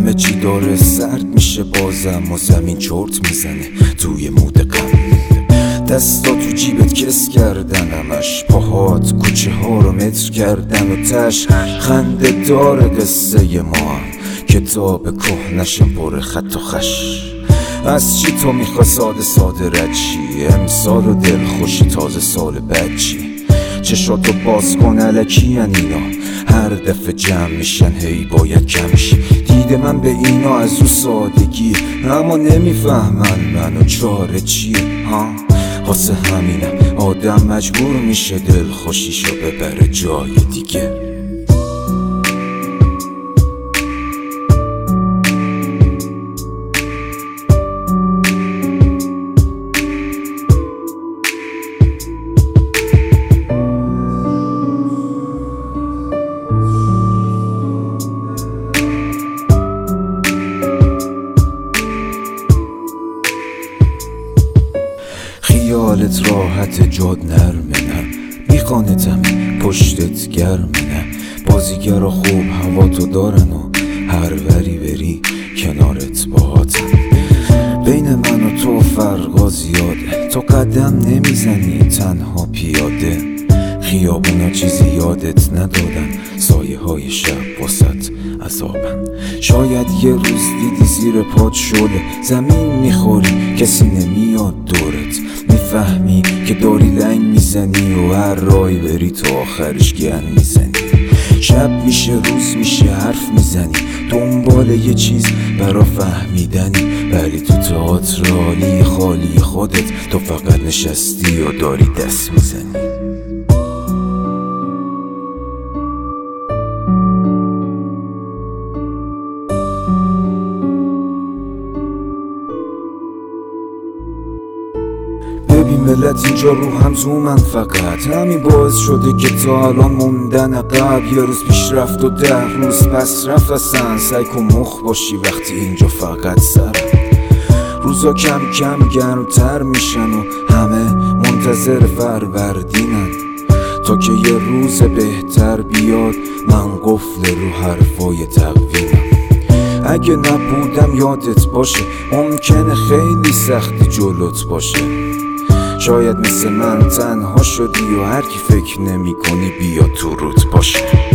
همه چی داره سرد میشه بازم و زمین چرت میزنه توی مود غم. دستا تو جیبت کس کردن، همش پاهات کوچه ها رو متر کردن و تش خنده داره قصه ما هم کتاب کهنشم پر خط و خش. از چی تو میخوای ساده ساده رد چی؟ امسال و دل خوشی تازه سال بد چی؟ چشاتو باز کن الکی اینا هر دفعه جمع میشن هی باید کم شی. دیده من به اینا از او سادگی اما نمیفهمن منو چاره چیه ها. واسه همینم آدم مجبور میشه دل خوشیشو ببره جای دیگه. خیالت راحت جاد نرمنم میخوانتم پشتت گرمنم. بازیگرا خوب هوا تو دارن و هر وری بری کنارت باهاتم. بین من و تو فرقا زیاده، تو قدم نمیزنی تنها پیاده. خیابونا چیزی یادت ندادن، سایه های شب واسط عذابن. شاید یه روز دیدی زیر پات شله زمین میخوری کسی نمیاد دورت. میفهمی که داری لنگ میزنی و هر رای بری تو آخرش گن میزنی. شب میشه روز میشه حرف میزنی دنبال یه چیز برا فهمیدنی، ولی تو تئاتر عالی خالی خودت تو فقط نشستی و داری دست میزنی. ببین ملت اینجا رو هم زومن، فقط همین باعث شده که تا الان موندن عقب. یه روز پیش رفت و 10 روز پس رفت اصلا. سعی کن مخ باشی وقتی اینجا فقط سر. روزا کم کم گرمتر میشن و همه منتظر فروردینن تا که یه روز بهتر بیاد. من قفل رو حرفای تقویمم. اگه نبودم یادت باشه ممکنه خیلی سختی جلوت باشه. شاید مثل من تنها شدی و هر کی فکر نمی کنی بیا تو روت باشه.